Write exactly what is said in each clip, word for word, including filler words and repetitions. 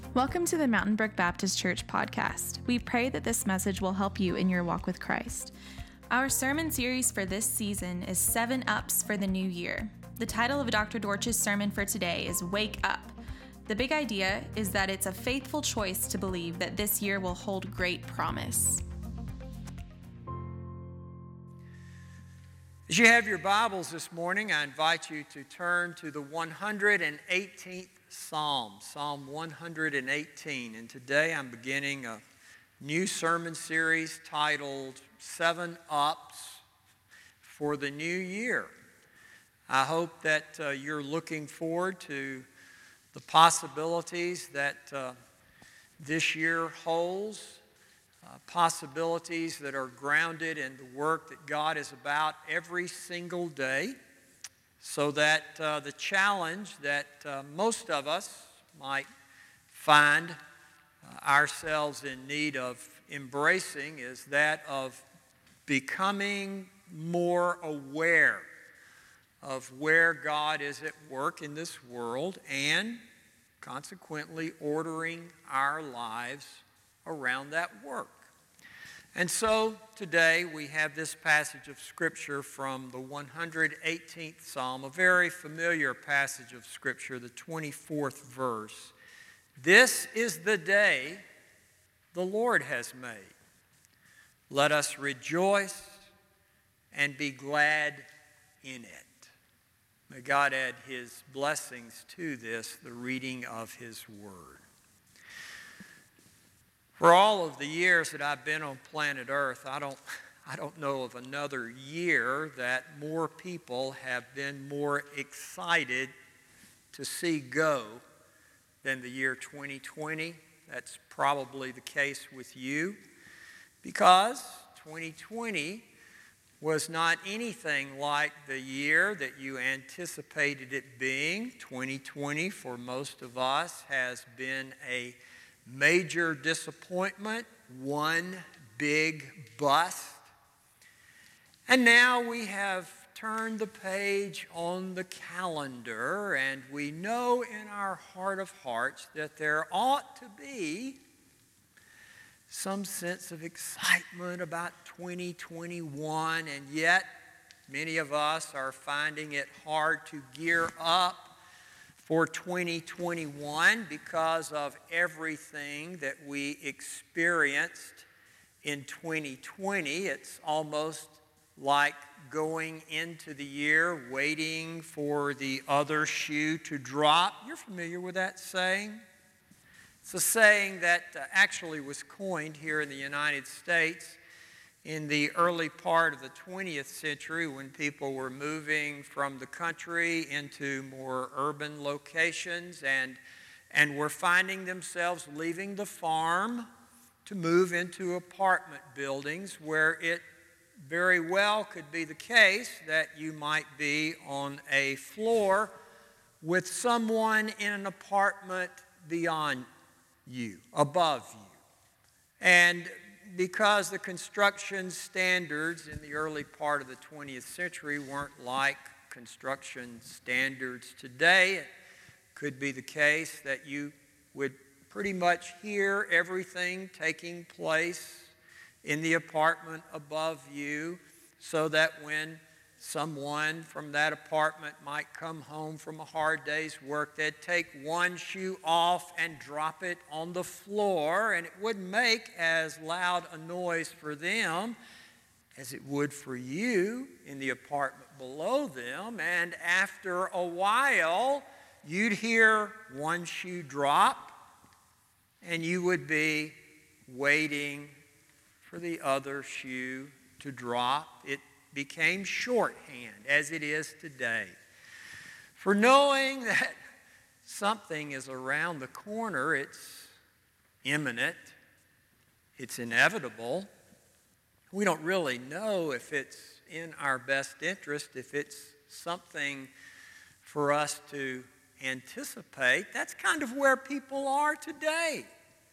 Welcome to the Mountain Brook Baptist Church podcast. We pray that this message will help you in your walk with Christ. Our sermon series for this season is Seven Ups for the New Year. The title of Doctor Dortch's sermon for today is Wake Up. The big idea is that it's a faithful choice to believe that this year will hold great promise. As you have your Bibles this morning, I invite you to turn to the one hundred eighteenth Psalm, Psalm one hundred eighteen. And today I'm beginning a new sermon series titled Seven Ups for the New Year. I hope that uh, you're looking forward to the possibilities that uh, this year holds. Uh, possibilities that are grounded in the work that God is about every single day, so that uh, the challenge that uh, most of us might find uh, ourselves in need of embracing is that of becoming more aware of where God is at work in this world and consequently ordering our lives around that work. And so today we have this passage of Scripture from the one hundred eighteenth Psalm, a very familiar passage of Scripture, the twenty-fourth verse. This is the day the Lord has made. Let us rejoice and be glad in it. May God add His blessings to this, the reading of His Word. For all of the years that I've been on planet Earth, I don't, I don't know of another year that more people have been more excited to see go than the year twenty twenty. That's probably the case with you, because twenty twenty was not anything like the year that you anticipated it being. twenty twenty, for most of us, has been a major disappointment, one big bust. And now we have turned the page on the calendar, and we know in our heart of hearts that there ought to be some sense of excitement about twenty twenty-one, and yet many of us are finding it hard to gear up for twenty twenty-one because of everything that we experienced in twenty twenty. It's almost like going into the year waiting for the other shoe to drop. You're familiar with that saying? It's a saying that uh, actually was coined here in the United States in the early part of the twentieth century, when people were moving from the country into more urban locations and, and were finding themselves leaving the farm to move into apartment buildings, where it very well could be the case that you might be on a floor with someone in an apartment beyond you, above you. And because the construction standards in the early part of the twentieth century weren't like construction standards today, it could be the case that you would pretty much hear everything taking place in the apartment above you, so that when someone from that apartment might come home from a hard day's work, they'd take one shoe off and drop it on the floor, and it wouldn't make as loud a noise for them as it would for you in the apartment below them. And after a while, you'd hear one shoe drop, and you would be waiting for the other shoe to drop. It became shorthand, as it is today, for knowing that something is around the corner. It's imminent, it's inevitable. We don't really know if it's in our best interest, if it's something for us to anticipate. That's kind of where people are today.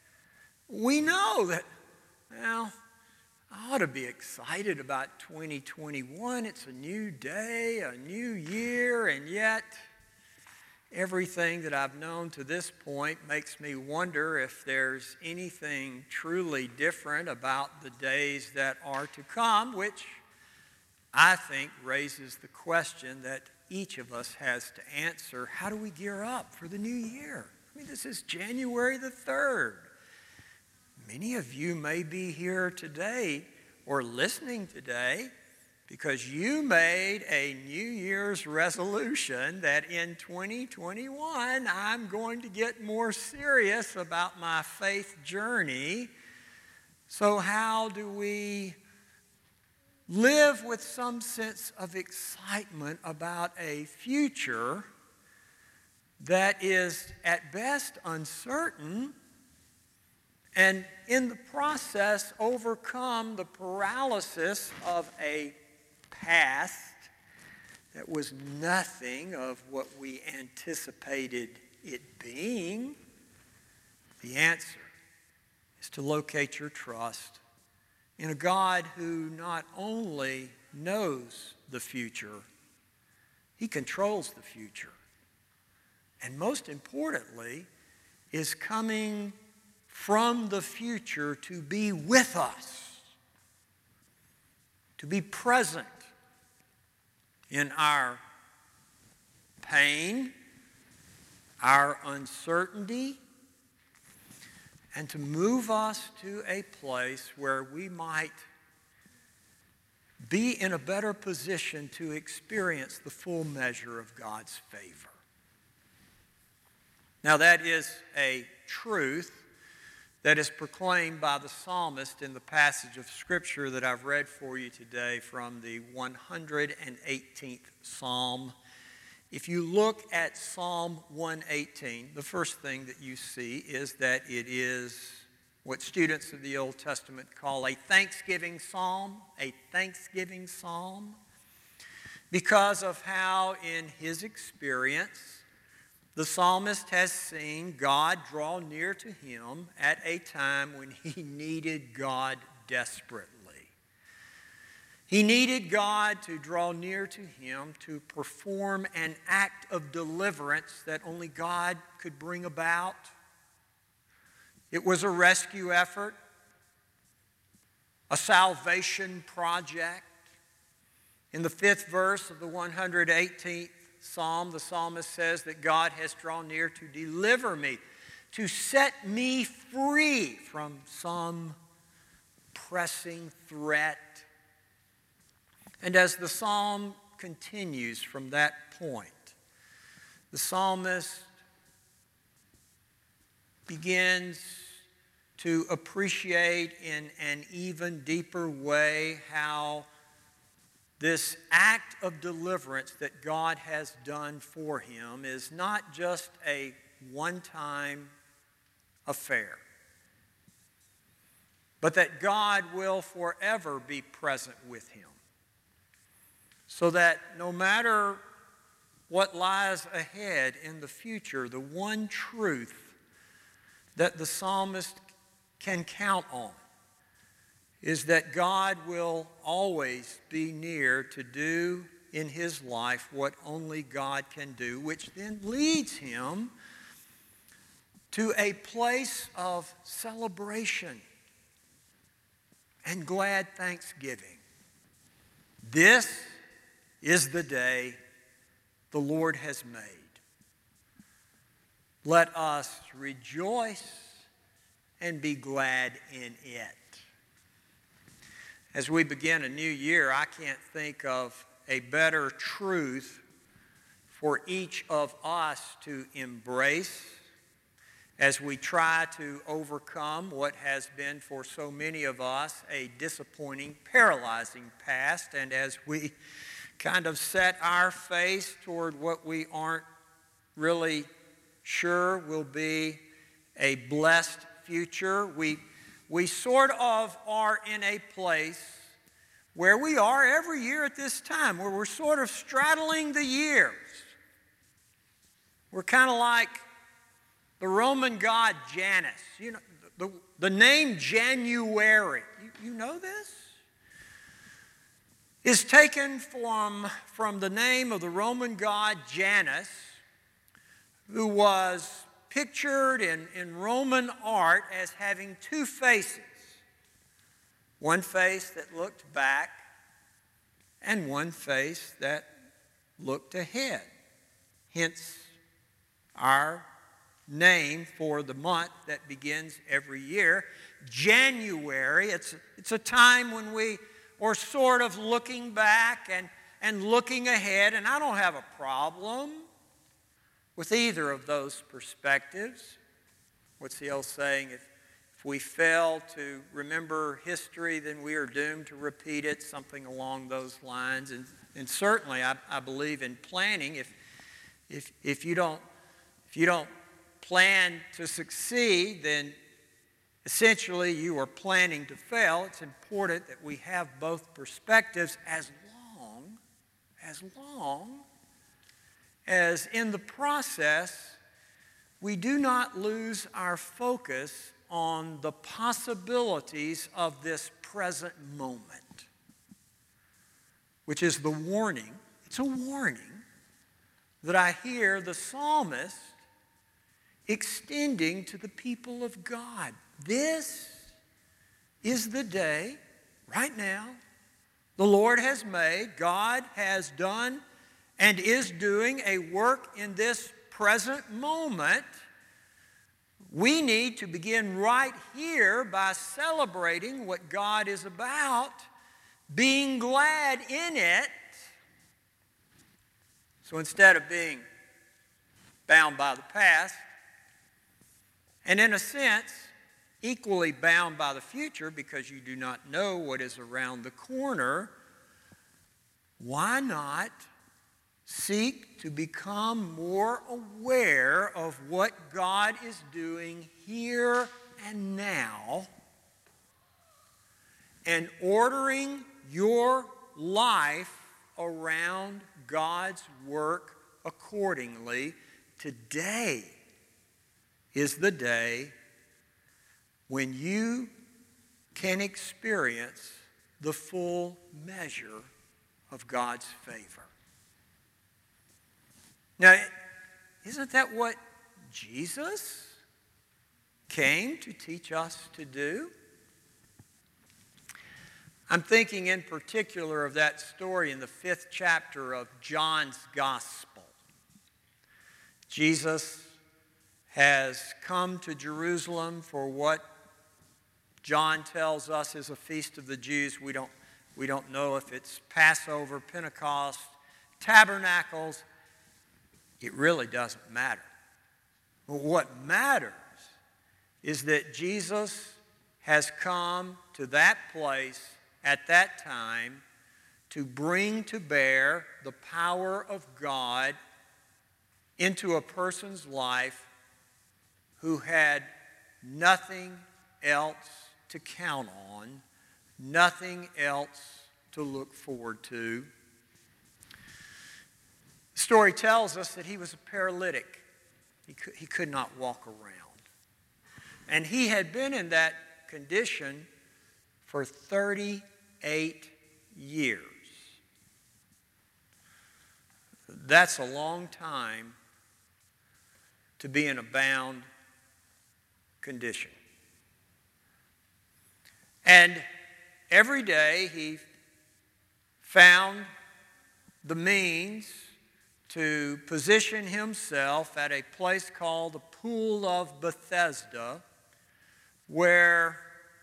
We know that, well, I ought to be excited about twenty twenty-one. It's a new day, a new year, and yet everything that I've known to this point makes me wonder if there's anything truly different about the days that are to come, which I think raises the question that each of us has to answer. How do we gear up for the new year? I mean, this is January the third. Many of you may be here today or listening today because you made a New Year's resolution that in twenty twenty-one, I'm going to get more serious about my faith journey. So how do we live with some sense of excitement about a future that is at best uncertain, and in the process overcome the paralysis of a past that was nothing of what we anticipated it being? The answer is to locate your trust in a God who not only knows the future, He controls the future, and most importantly, is coming from the future to be with us, to be present in our pain, our uncertainty, and to move us to a place where we might be in a better position to experience the full measure of God's favor. Now, that is a truth that is proclaimed by the psalmist in the passage of Scripture that I've read for you today from the one hundred eighteenth Psalm. If you look at Psalm one eighteen, the first thing that you see is that it is what students of the Old Testament call a thanksgiving psalm, a thanksgiving psalm, because of how in his experience the psalmist has seen God draw near to him at a time when he needed God desperately. He needed God to draw near to him to perform an act of deliverance that only God could bring about. It was a rescue effort, a salvation project. In the fifth verse of the one hundred eighteenth Psalm, the psalmist says that God has drawn near to deliver me, to set me free from some pressing threat. And as the psalm continues from that point, the psalmist begins to appreciate in an even deeper way how this act of deliverance that God has done for him is not just a one-time affair, but that God will forever be present with him, so that no matter what lies ahead in the future, the one truth that the psalmist can count on is that God will always be near to do in his life what only God can do, which then leads him to a place of celebration and glad thanksgiving. This is the day the Lord has made. Let us rejoice and be glad in it. As we begin a new year, I can't think of a better truth for each of us to embrace as we try to overcome what has been for so many of us a disappointing, paralyzing past, and as we kind of set our face toward what we aren't really sure will be a blessed future. We We sort of are in a place where we are every year at this time, where we're sort of straddling the years. We're kind of like the Roman god Janus. You know, the, the name January, you, you know this? Is taken from, from the name of the Roman god Janus, who was pictured in, in Roman art as having two faces. One face that looked back and one face that looked ahead. Hence our name for the month that begins every year, January. It's, it's a time when we are sort of looking back and, and looking ahead, and I don't have a problem with either of those perspectives. What's the old saying? If, if we fail to remember history, then we are doomed to repeat it, something along those lines. And, and certainly I, I believe in planning. If, if, if you don't, if you don't plan to succeed, then essentially you are planning to fail. It's important that we have both perspectives as long, as long as in the process we do not lose our focus on the possibilities of this present moment, which is the warning. It's a warning that I hear the psalmist extending to the people of God. This is the day, right now, the Lord has made. God has done and is doing a work in this present moment. We need to begin right here by celebrating what God is about, being glad in it. So instead of being bound by the past, and in a sense, equally bound by the future because you do not know what is around the corner, why not seek to become more aware of what God is doing here and now and ordering your life around God's work accordingly? Today is the day when you can experience the full measure of God's favor. Now, isn't that what Jesus came to teach us to do? I'm thinking in particular of that story in the fifth chapter of John's Gospel. Jesus has come to Jerusalem for what John tells us is a feast of the Jews. We don't, we don't know if it's Passover, Pentecost, Tabernacles. It really doesn't matter. But what matters is that Jesus has come to that place at that time to bring to bear the power of God into a person's life who had nothing else to count on, nothing else to look forward to. The story tells us that he was a paralytic. He could, he could not walk around. And he had been in that condition for thirty-eight years. That's a long time to be in a bound condition. And every day he found the means to position himself at a place called the Pool of Bethesda, where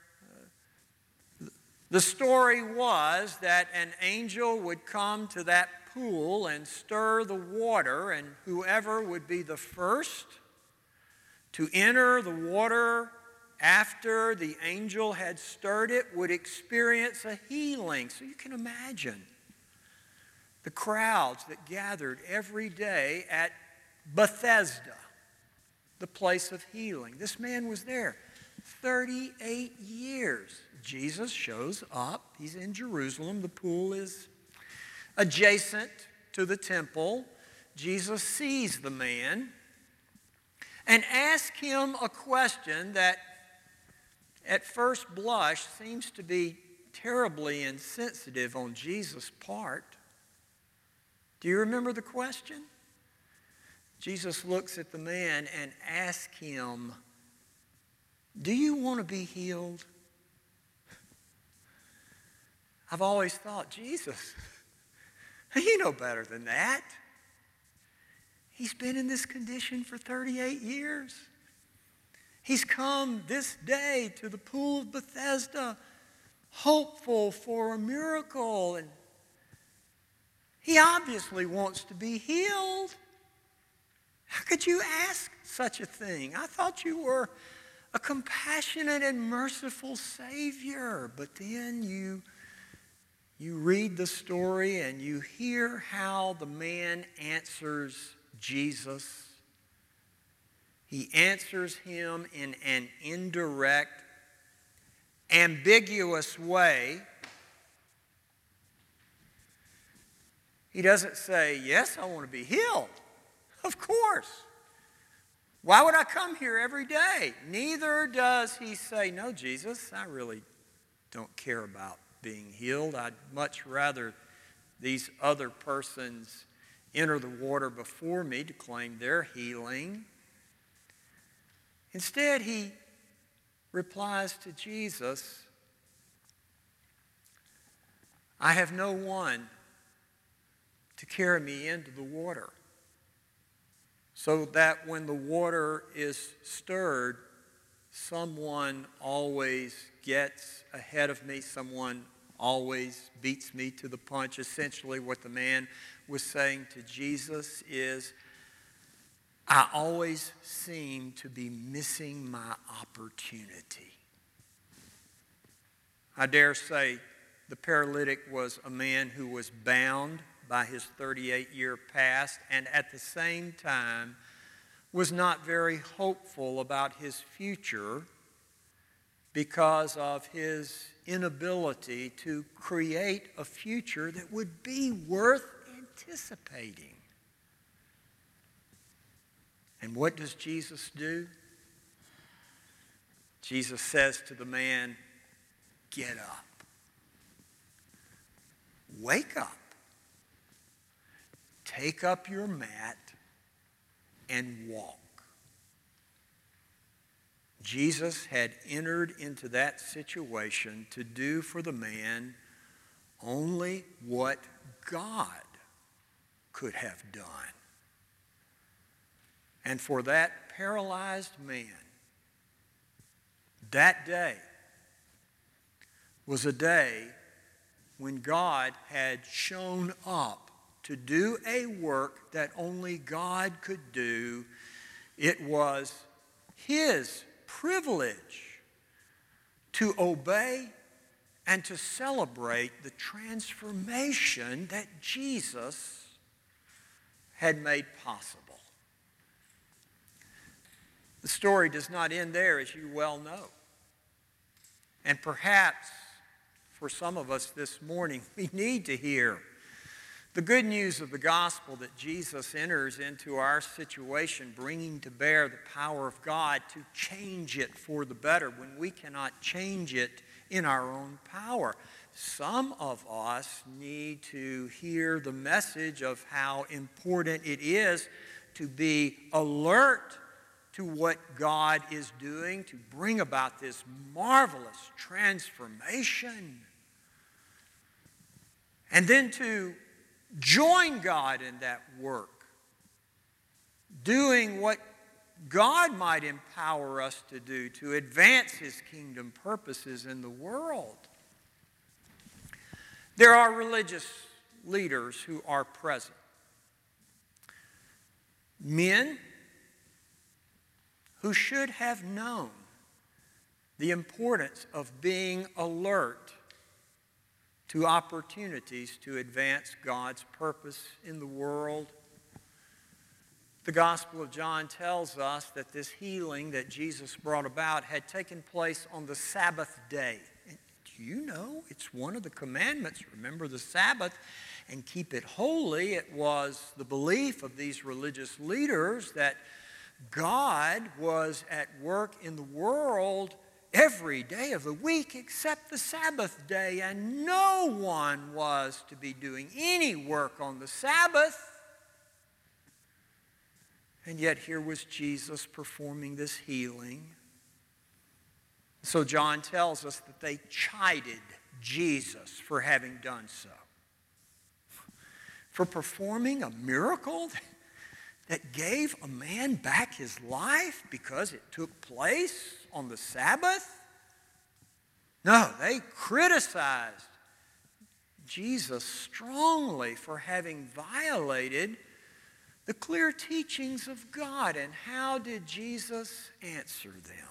the story was that an angel would come to that pool and stir the water, and whoever would be the first to enter the water after the angel had stirred it would experience a healing. So you can imagine the crowds that gathered every day at Bethesda, the place of healing. This man was there thirty-eight years. Jesus shows up. He's in Jerusalem. The pool is adjacent to the temple. Jesus sees the man and asks him a question that at first blush seems to be terribly insensitive on Jesus' part. Do you remember the question? Jesus looks at the man and asks him, do you want to be healed? I've always thought, Jesus, you know better than that. He's been in this condition for thirty-eight years. He's come this day to the pool of Bethesda, hopeful for a miracle, and he obviously wants to be healed. How could you ask such a thing? I thought you were a compassionate and merciful Savior. But then you, you read the story and you hear how the man answers Jesus. He answers him in an indirect, ambiguous way. He doesn't say, yes, I want to be healed. Of course. Why would I come here every day? Neither does he say, no, Jesus, I really don't care about being healed. I'd much rather these other persons enter the water before me to claim their healing. Instead, he replies to Jesus, I have no one to carry me into the water, so that when the water is stirred, someone always gets ahead of me, someone always beats me to the punch. Essentially what the man was saying to Jesus is, I always seem to be missing my opportunity. I dare say the paralytic was a man who was bound by his thirty-eight-year past, and at the same time was not very hopeful about his future because of his inability to create a future that would be worth anticipating. And what does Jesus do? Jesus says to the man, get up. Wake up. Take up your mat and walk. Jesus had entered into that situation to do for the man only what God could have done. And for that paralyzed man, that day was a day when God had shown up to do a work that only God could do. It was his privilege to obey and to celebrate the transformation that Jesus had made possible. The story does not end there, as you well know. And perhaps for some of us this morning, we need to hear the good news of the gospel that Jesus enters into our situation, bringing to bear the power of God to change it for the better when we cannot change it in our own power. Some of us need to hear the message of how important it is to be alert to what God is doing to bring about this marvelous transformation. And then to join God in that work, doing what God might empower us to do to advance his kingdom purposes in the world. There are religious leaders who are present. Men who should have known the importance of being alert to opportunities to advance God's purpose in the world. The Gospel of John tells us that this healing that Jesus brought about had taken place on the Sabbath day. And do you know it's one of the commandments? Remember the Sabbath and keep it holy. It was the belief of these religious leaders that God was at work in the world every day of the week except the Sabbath day, and no one was to be doing any work on the Sabbath. And yet here was Jesus performing this healing. So John tells us that they chided Jesus for having done so. For performing a miracle that gave a man back his life because it took place on the Sabbath? No, they criticized Jesus strongly for having violated the clear teachings of God. And how did Jesus answer them?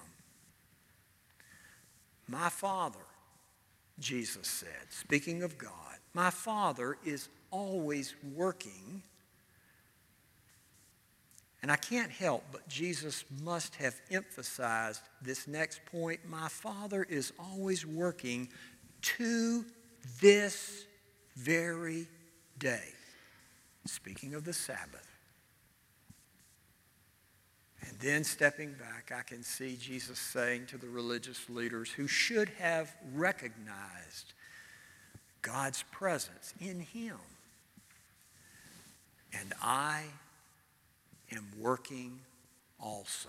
My Father, Jesus said, speaking of God, my Father is always working. And I can't help but Jesus must have emphasized this next point. My Father is always working to this very day. Speaking of the Sabbath. And then stepping back, I can see Jesus saying to the religious leaders who should have recognized God's presence in him, and I am working also.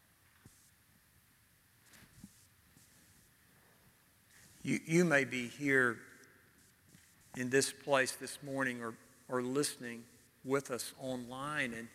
You, you may be here in this place this morning or, or listening with us online, and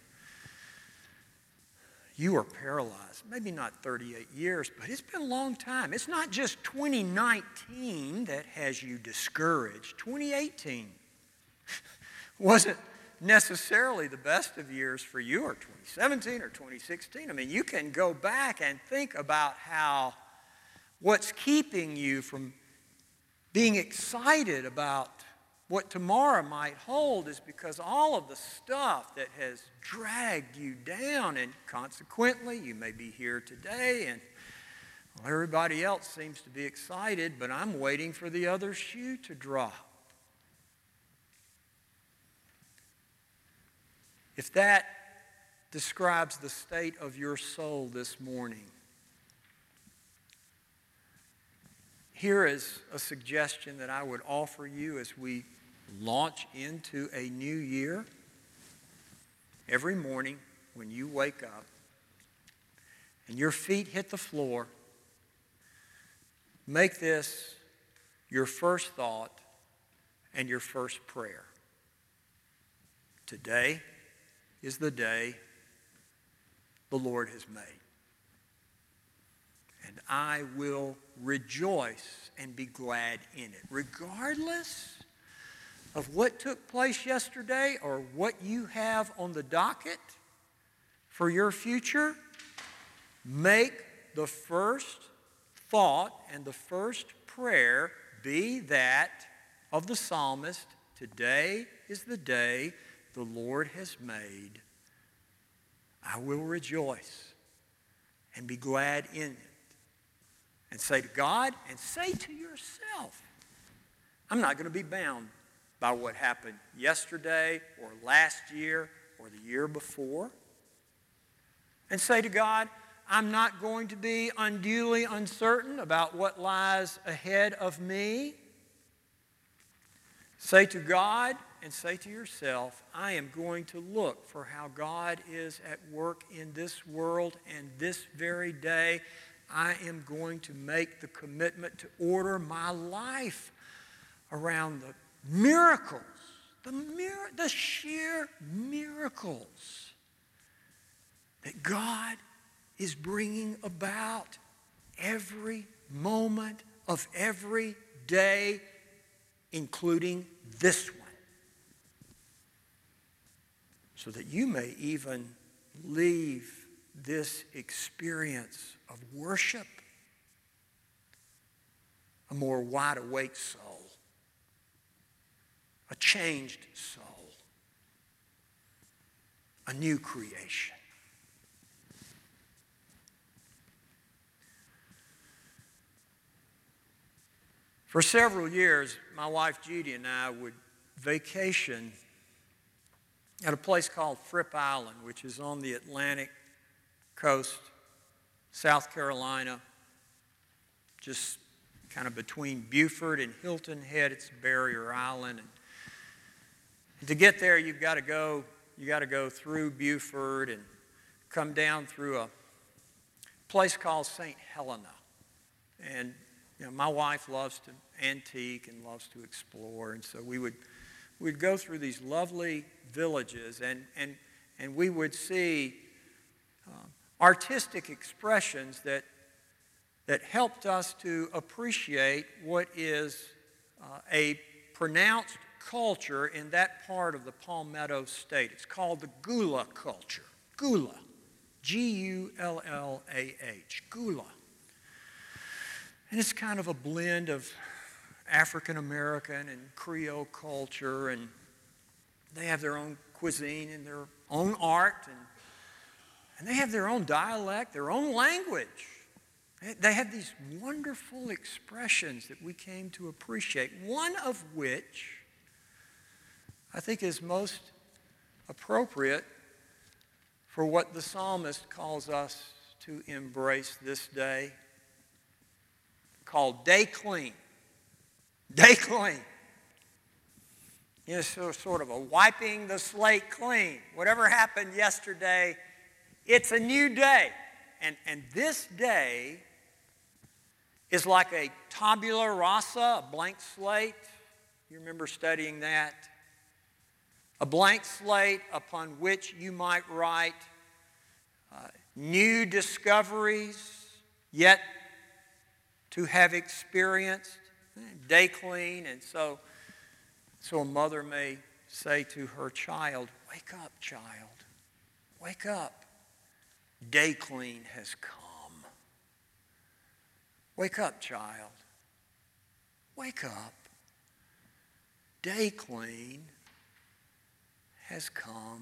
you are paralyzed. Maybe not thirty-eight years, but it's been a long time. It's not just twenty nineteen that has you discouraged. twenty eighteen wasn't necessarily the best of years for you, or twenty seventeen or twenty sixteen. I mean, you can go back and think about how what's keeping you from being excited about what tomorrow might hold is because all of the stuff that has dragged you down, and consequently you may be here today and well, everybody else seems to be excited, but I'm waiting for the other shoe to drop. If that describes the state of your soul this morning, here is a suggestion that I would offer you as we launch into a new year. Every morning when you wake up and your feet hit the floor, make this your first thought and your first prayer. Today is the day the Lord has made. And I will rejoice and be glad in it, regardless of what took place yesterday or what you have on the docket for your future. Make the first thought and the first prayer be that of the psalmist. Today is the day the Lord has made. I will rejoice and be glad in it. And say to God and say to yourself, I'm not going to be bound by what happened yesterday or last year or the year before. And say to God, I'm not going to be unduly uncertain about what lies ahead of me. Say to God and say to yourself, I am going to look for how God is at work in this world, and this very day I am going to make the commitment to order my life around the miracles, the, mir- the sheer miracles that God is bringing about every moment of every day, including this one. So that you may even leave this experience of worship a more wide-awake soul, a changed soul, a new creation. For several years, my wife Judy and I would vacation at a place called Fripp Island, which is on the Atlantic coast, South Carolina, just kind of between Beaufort and Hilton Head. It's a barrier island. And to get there, you've got to go, you got to go through Beaufort, and come down through a place called Saint Helena. And you know, my wife loves to antique and loves to explore, and so we would we'd go through these lovely villages, and and and we would see um, artistic expressions that that helped us to appreciate what is uh, a pronounced culture in that part of the Palmetto State. It's called the Gula culture. Gula. G U L L A H. Gula. And it's kind of a blend of African American and Creole culture, and they have their own cuisine and their own art, and, and they have their own dialect, their own language. They have these wonderful expressions that we came to appreciate, one of which I think is most appropriate for what the psalmist calls us to embrace this day, called day clean. Day clean. You know, so sort of a wiping the slate clean. Whatever happened yesterday, it's a new day. And, and this day is like a tabula rasa, a blank slate. You remember studying that? A blank slate upon which you might write uh, new discoveries yet to have experienced. Day clean. And so, so a mother may say to her child, wake up, child. Wake up. Day clean has come. Wake up, child. Wake up. Day clean has come.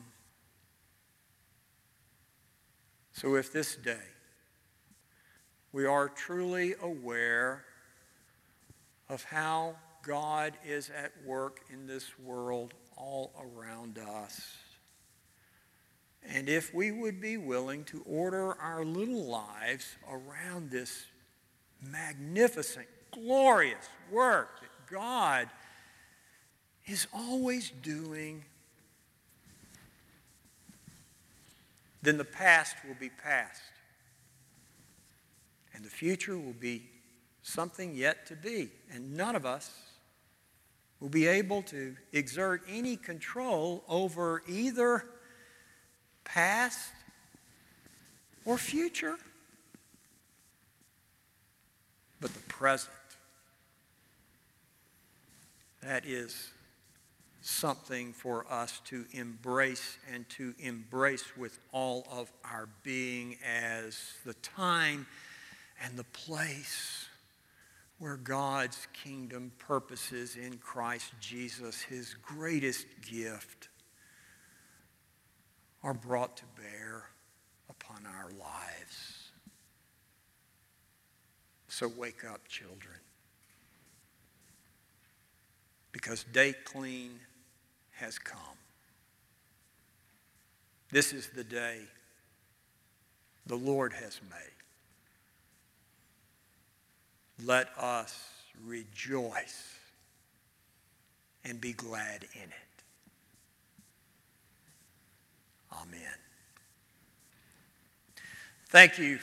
So if this day we are truly aware of how God is at work in this world all around us, and if we would be willing to order our little lives around this magnificent, glorious work that God is always doing, then the past will be past, and the future will be something yet to be. And none of us will be able to exert any control over either past or future, but the present. That is something for us to embrace, and to embrace with all of our being, as the time and the place where God's kingdom purposes in Christ Jesus, his greatest gift, are brought to bear upon our lives. So wake up, children, because day clean has come. This is the day the Lord has made. Let us rejoice and be glad in it. Amen. Thank you.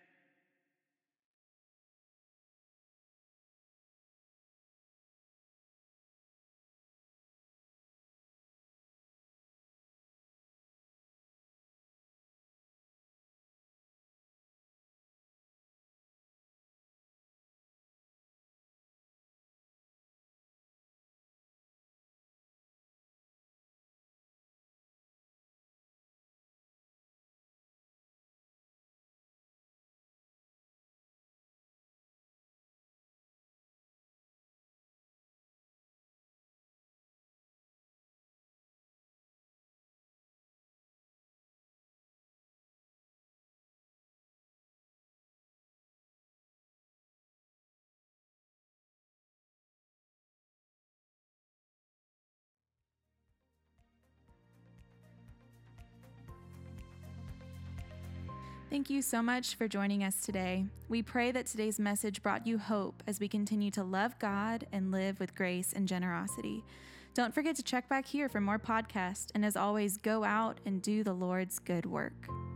Thank you so much for joining us today. We pray that today's message brought you hope as we continue to love God and live with grace and generosity. Don't forget to check back here for more podcasts, and as always, go out and do the Lord's good work.